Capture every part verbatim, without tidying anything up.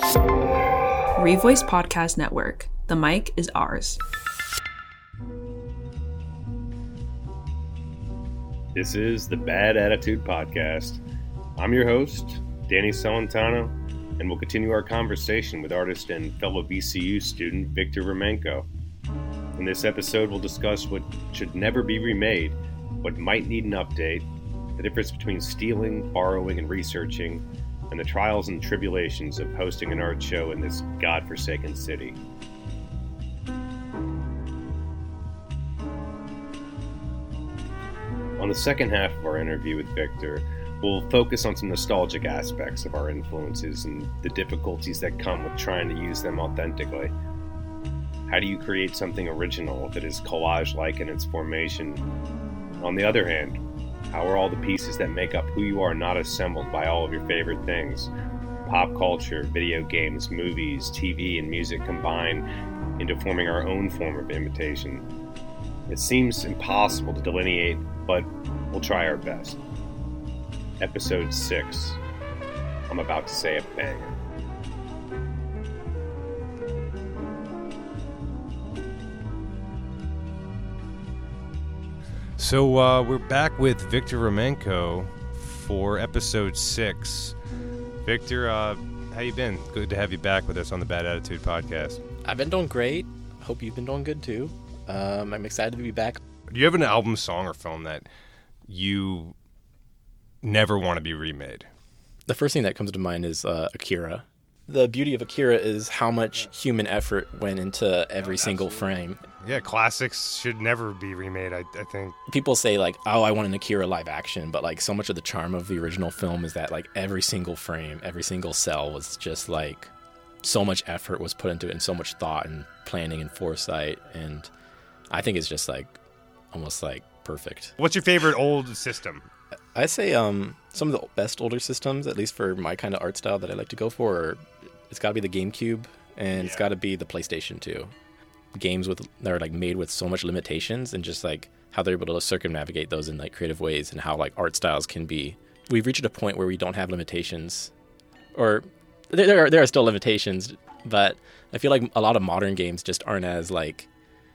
Revoice Podcast Network. The mic is ours. This is the Bad Attitude Podcast. I'm your host, Danny Celentano, and we'll continue our conversation with artist and fellow V C U student Victor Romenko. In this episode, we'll discuss what should never be remade, what might need an update, the difference between stealing, borrowing, and researching, and the trials and tribulations of hosting an art show in this godforsaken city. On the second half of our interview with Victor, we'll focus on some nostalgic aspects of our influences and the difficulties that come with trying to use them authentically. How do you create something original that is collage-like in its formation? On the other hand, how are all the pieces that make up who you are not assembled by all of your favorite things? Pop culture, video games, movies, T V, and music combine into forming our own form of imitation. It seems impossible to delineate, but we'll try our best. Episode six. I'm about to say a banger. So uh, we're back with Victor Romenko for episode six. Victor, uh, how you been? Good to have you back with us on the Bad Attitude Podcast. I've been doing great. Hope you've been doing good too. Um, I'm excited to be back. Do you have an album, song, or film that you never want to be remade? The first thing that comes to mind is uh, Akira. The beauty of Akira is how much human effort went into every single frame. Yeah, classics should never be remade, I, I think. People say, like, oh, I want an Akira live action, but, like, so much of the charm of the original film is that, like, every single frame, every single cell was just, like, so much effort was put into it and so much thought and planning and foresight, and I think it's just, like, almost, like, perfect. What's your favorite old system? I say um, some of the best older systems, at least for my kind of art style that I like to go for, are, it's got to be the GameCube, and yeah. It's got to be the PlayStation two. Games with that are like made with so much limitations, and just like how they're able to circumnavigate those in like creative ways, and how like art styles can be. We've reached a point where we don't have limitations, or there, there are there are still limitations, but I feel like a lot of modern games just aren't as like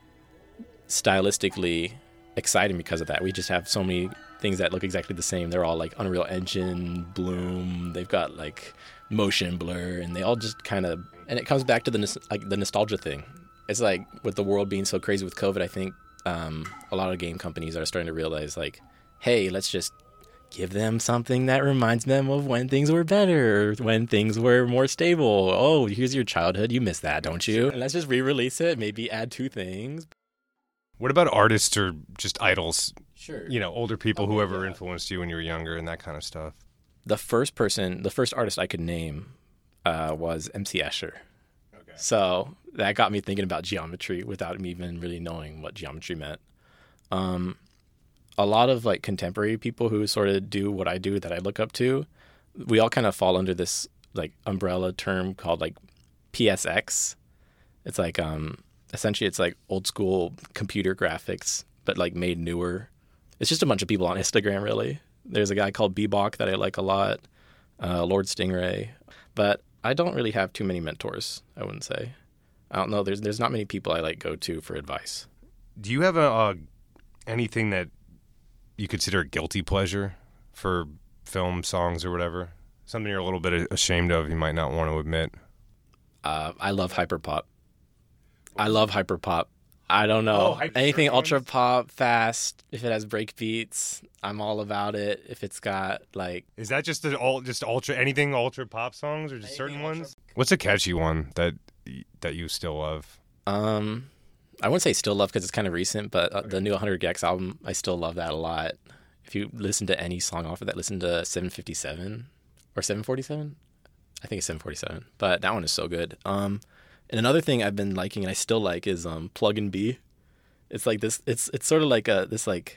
stylistically exciting because of that. We just have so many things that look exactly the same. They're all like Unreal Engine, Bloom. They've got like motion blur, and they all just kind of. And it comes back to the like the nostalgia thing. It's like with the world being so crazy with COVID, I think um, a lot of game companies are starting to realize like, hey, let's just give them something that reminds them of when things were better, when things were more stable. Oh, here's your childhood. You miss that, don't you? And let's just re-release it, maybe add two things. What about artists or just idols? Sure. You know, older people, okay, whoever yeah. influenced you when you were younger and that kind of stuff. The first person, the first artist I could name uh, was M C Escher. Okay. So that got me thinking about geometry without me even really knowing what geometry meant. Um, a lot of like contemporary people who sort of do what I do that I look up to, we all kind of fall under this like umbrella term called like P S X. It's like um, essentially it's like old school computer graphics, but like made newer. It's just a bunch of people on Instagram, really. There's a guy called Bebop that I like a lot, uh, Lord Stingray, but I don't really have too many mentors, I wouldn't say. I don't know. There's there's not many people I like go to for advice. Do you have a uh, anything that you consider a guilty pleasure for film, songs, or whatever? Something you're a little bit ashamed of, you might not want to admit. Uh, I love hyperpop. I love hyperpop. I don't know. Oh, anything ones? ultra pop, fast. If it has break beats, I'm all about it. If it's got like, is that just the all just ultra anything ultra pop songs or just certain ultra- ones? What's a catchy one that that you still love? Um, I wouldn't say still love because it's kind of recent, but uh, the new one hundred Gex album, I still love that a lot. If you listen to any song off of that, listen to seven fifty-seven or seven forty-seven. I think it's seven forty-seven, but that one is so good. Um, and another thing I've been liking and I still like is um Plug and B. It's like this. It's it's sort of like a this like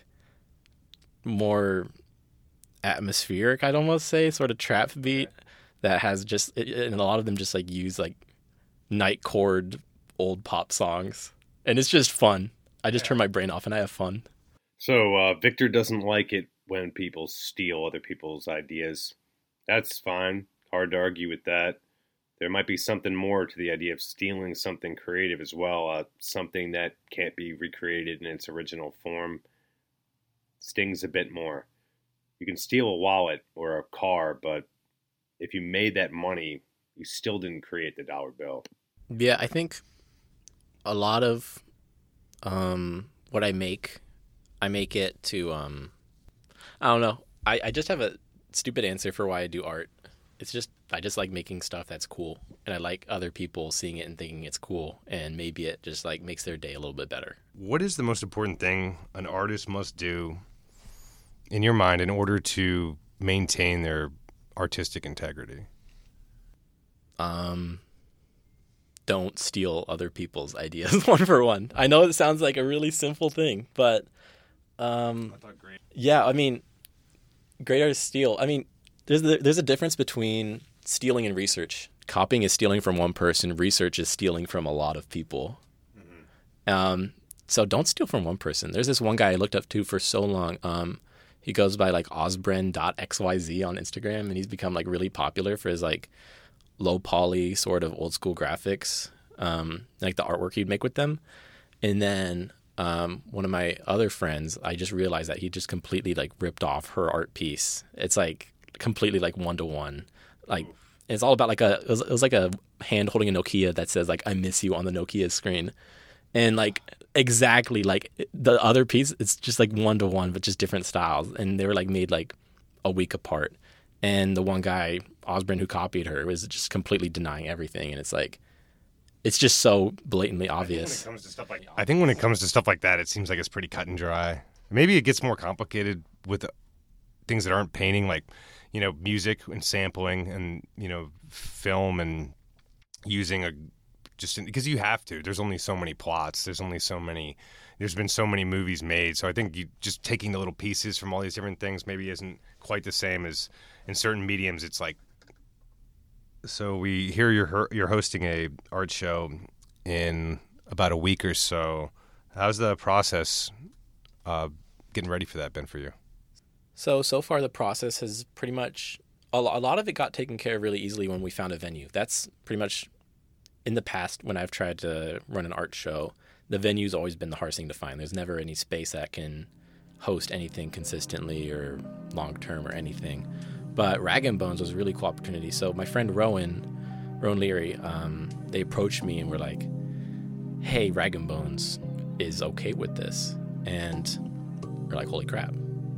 more atmospheric, I'd almost say, sort of trap beat that has just, and a lot of them just like use like night chord old pop songs, and it's just fun. I just turn my brain off and I have fun. So uh, Victor doesn't like it when people steal other people's ideas. That's fine. Hard to argue with that. there might be something more to the idea of stealing something creative as well, uh, something that can't be recreated in its original form. Stings a bit more. You can steal a wallet or a car, but if you made that money, you still didn't create the dollar bill. Yeah, I think a lot of um, what I make, I make it to, um, I don't know. I, I just have a stupid answer for why I do art. It's just, I just like making stuff that's cool. And I like other people seeing it and thinking it's cool. And maybe it just like makes their day a little bit better. What is the most important thing an artist must do in your mind in order to maintain their artistic integrity? Um, don't steal other people's ideas one for one. I know it sounds like a really simple thing, but um, I thought great. Yeah, I mean, great artists steal. I mean, there's the, there's a difference between stealing and research. Copying is stealing from one person. Research is stealing from a lot of people. Mm-hmm. Um, so don't steal from one person. There's this one guy I looked up to for so long. Um, he goes by like osbren dot x y z on Instagram, and he's become like really popular for his like low poly sort of old school graphics, um, like the artwork he'd make with them. And then um, one of my other friends, I just realized that he just completely like ripped off her art piece. It's like completely like one to one. Like it's all about like a it was, it was like a hand holding a Nokia that says like I miss you on the Nokia screen, and like exactly like the other piece, it's just like one to one but just different styles, and they were like made like a week apart. And the one guy, Osbren, who copied her, was just completely denying everything, and it's like it's just so blatantly obvious. I think when it comes to stuff like I think when it comes to stuff like that, it seems like it's pretty cut and dry. Maybe it gets more complicated with things that aren't painting, like, you know, music and sampling and, you know, film and using a just because you have to. There's only so many plots. There's only so many. There's been so many movies made. So I think you just taking the little pieces from all these different things maybe isn't quite the same as in certain mediums. It's like. So we hear you're you're hosting a art show in about a week or so. How's the process uh, getting ready for that been for you? So, so far the process has pretty much, a lot of it got taken care of really easily when we found a venue. That's pretty much, in the past when I've tried to run an art show, the venue's always been the hardest thing to find. There's never any space that can host anything consistently or long-term or anything. But Rag and Bones was a really cool opportunity. So my friend Rowan, Rowan Leary, um, they approached me and were like, hey, Rag and Bones is okay with this. And we're like, holy crap.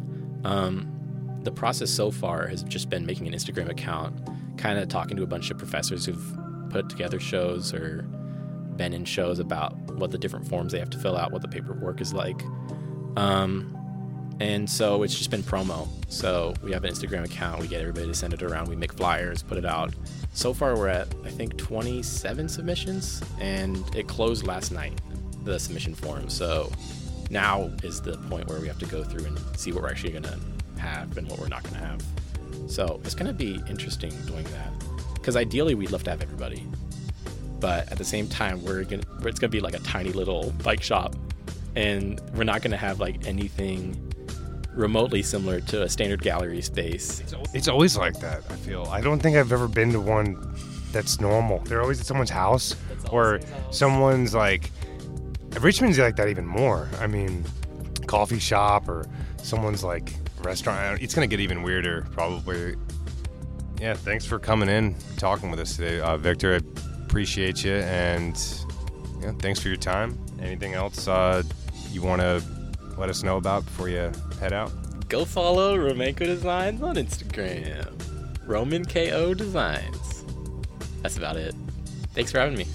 Um, the process so far has just been making an Instagram account, kind of talking to a bunch of professors who've put together shows or been in shows about what the different forms they have to fill out, what the paperwork is like. Um, and so it's just been promo. So we have an Instagram account. We get everybody to send it around. We make flyers, put it out. So far we're at, I think, twenty-seven submissions, and it closed last night, the submission form. So now is the point where we have to go through and see what we're actually going to have and what we're not going to have. So it's going to be interesting doing that, because ideally we'd love to have everybody, but at the same time we're going to, it's going to be like a tiny little bike shop, and we're not going to have like anything remotely similar to a standard gallery space. It's always like that, I feel. I don't think I've ever been to one that's normal. They're always at someone's house or someone's like, Richmond's like that even more. I mean, coffee shop or someone's like restaurant. It's going to get even weirder, probably. Yeah, thanks for coming in, talking with us today, uh, Victor. I appreciate you, and yeah, thanks for your time. Anything else uh, you want to let us know about before you head out? Go follow Romanko Designs on Instagram. Roman K O Designs. That's about it. Thanks for having me.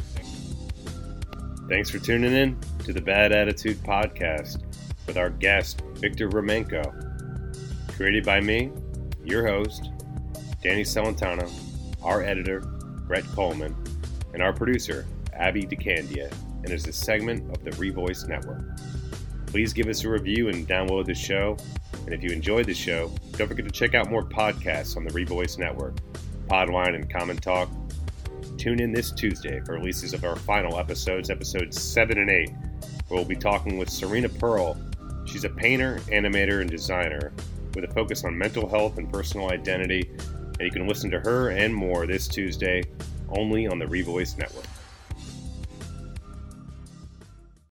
Thanks for tuning in to the Bad Attitude Podcast with our guest, Victor Romanko. Created by me, your host, Danny Celentano, our editor, Brett Coleman, and our producer, Abby DeCandia, and is a segment of the Revoice Network. Please give us a review and download the show. And if you enjoyed the show, don't forget to check out more podcasts on the Revoice Network, Podline and Common Talk. Tune in this Tuesday for releases of our final episodes, episodes seven and eight, where we'll be talking with Serena Pearl. She's a painter, animator, and designer with a focus on mental health and personal identity. And you can listen to her and more this Tuesday only on the Revoice Network.